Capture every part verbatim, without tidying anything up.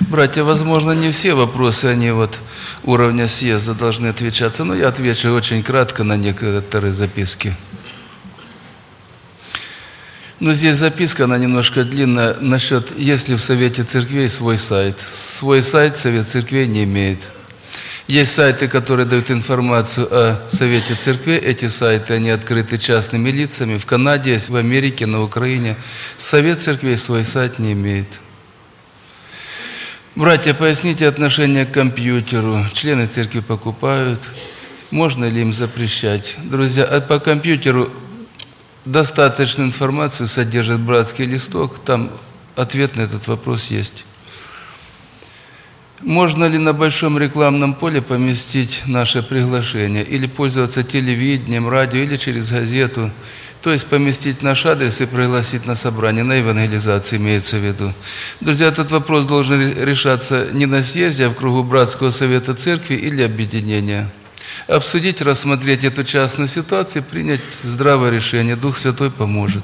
Братья, возможно, не все вопросы, они вот уровня съезда должны отвечаться, но я отвечу очень кратко на некоторые записки. Но здесь записка, она немножко длинная, насчет, есть ли в Совете Церквей свой сайт. Свой сайт Совет Церквей не имеет. Есть сайты, которые дают информацию о Совете Церквей. Эти сайты, они открыты частными лицами. В Канаде, в Америке, на Украине. Совет Церквей свой сайт не имеет. Братья, поясните отношение к компьютеру. Члены церкви покупают. Можно ли им запрещать? Друзья, а по компьютеру достаточную информацию содержит братский листок. Там ответ на этот вопрос есть. Можно ли на большом рекламном поле поместить наше приглашение? Или пользоваться телевидением, радио, или через газету? То есть поместить наш адрес и пригласить на собрание, на евангелизацию имеется в виду. Друзья, этот вопрос должен решаться не на съезде, а в кругу Братского Совета Церкви или объединения. Обсудить, рассмотреть эту частную ситуацию, принять здравое решение. Дух Святой поможет.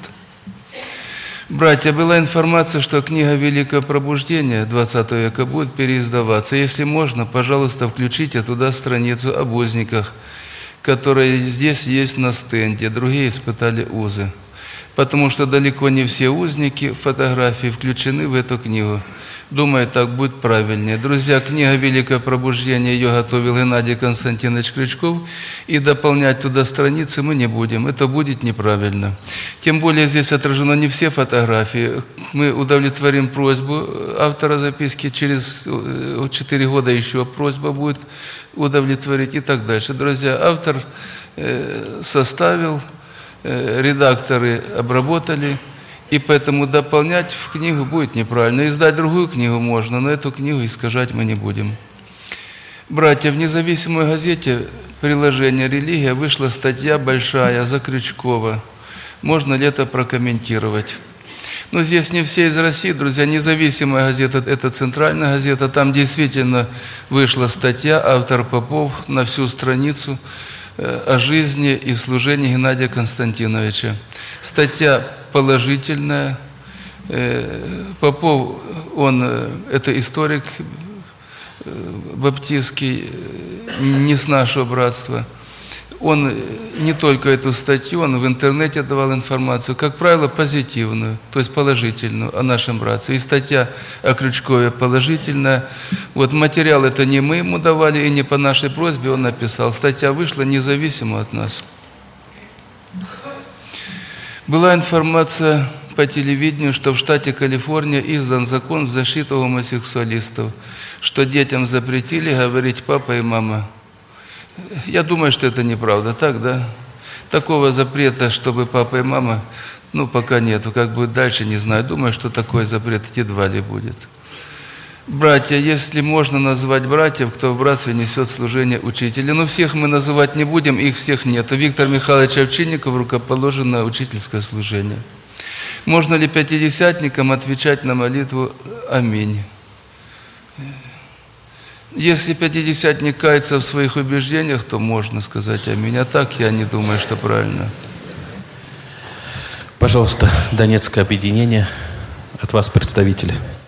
Братья, была информация, что книга «Великое пробуждение» двадцатого века будет переиздаваться. Если можно, пожалуйста, включите туда страницу об узниках, которые здесь есть на стенде. Другие испытали узы. Потому что далеко не все узники фотографии включены в эту книгу. Думаю, так будет правильнее. Друзья, книга «Великое пробуждение», ее готовил Геннадий Константинович Крючков, и дополнять туда страницы мы не будем. Это будет неправильно. Тем более здесь отражено не все фотографии. Мы удовлетворим просьбу автора записки, через четыре года еще просьба будет удовлетворить и так дальше. Друзья, автор составил, редакторы обработали, и поэтому дополнять в книгу будет неправильно. Издать другую книгу можно, но эту книгу искажать мы не будем. Братья, в независимой газете приложение «Религия» вышла статья большая за Крючкова. Можно ли это прокомментировать? Но здесь не все из России, друзья. Независимая газета – это центральная газета. Там действительно вышла статья, автор Попов на всю страницу о жизни и служении Геннадия Константиновича. Статья положительная. Попов, он, это историк баптистский, не с нашего братства. Он не только эту статью, он в интернете давал информацию, как правило, позитивную, то есть положительную о нашем братстве. И статья о Крючкове положительная. Вот материал это не мы ему давали, и не по нашей просьбе он написал. Статья вышла независимо от нас. Была информация по телевидению, что в штате Калифорния издан закон в защиту гомосексуалистов, что детям запретили говорить «папа» и «мама». Я думаю, что это неправда, так, да? Такого запрета, чтобы папа и мама, ну, пока нету. Как будет дальше, не знаю. Думаю, что такой запрет едва ли будет. Братья, если можно назвать братьев, кто в братстве несет служение учителя. Но всех мы называть не будем, их всех нет. Виктор Михайлович Овчинников рукоположен на учительское служение. Можно ли пятидесятникам отвечать на молитву «Аминь»? Если пятидесятник кается в своих убеждениях, то можно сказать «Аминь». А так я не думаю, что правильно. Пожалуйста, Донецкое объединение, от вас представители.